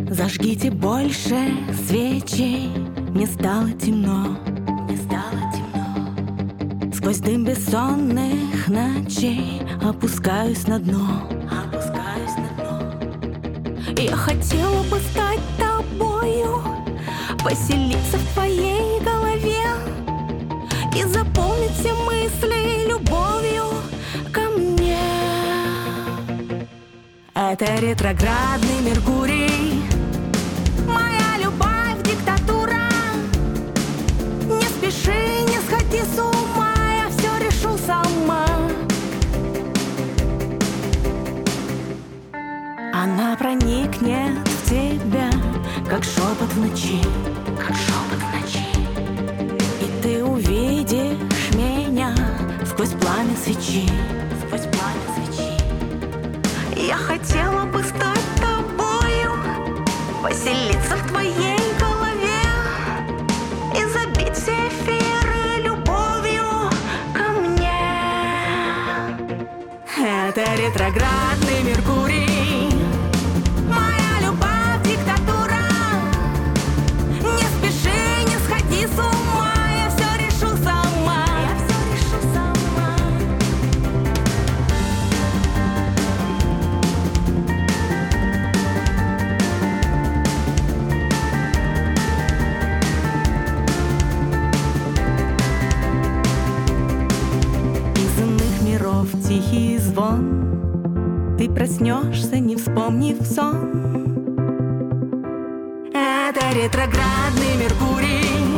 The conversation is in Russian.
Зажгите больше свечей, мне стало темно, мне стало темно. Сквозь дым бессонных ночей опускаюсь на дно, опускаюсь на дно. Я хотела бы стать тобою, поселиться в твоей голове и заполнить все мысли любовью ко мне. Это ретроградный Меркурий, моя любовь диктатура. Не спеши, не сходи с ума, я все решу сама. Она проникнет в тебя, как шепот в ночи, как шепот в ночи. И ты увидишь меня сквозь пламя свечи, сквозь пламя свечи. Я хотела бы стать тобою, поселиться в твоей голове и забить все эфиры любовью ко мне. Это ретроградный Меркурий, моя любовь диктатура. Не спеши, не сходи с ума, я все решу сама, я все решу сама. Из иных миров тихий звон, ты проснешься, не вспомнив сон. Это ретроградный Меркурий,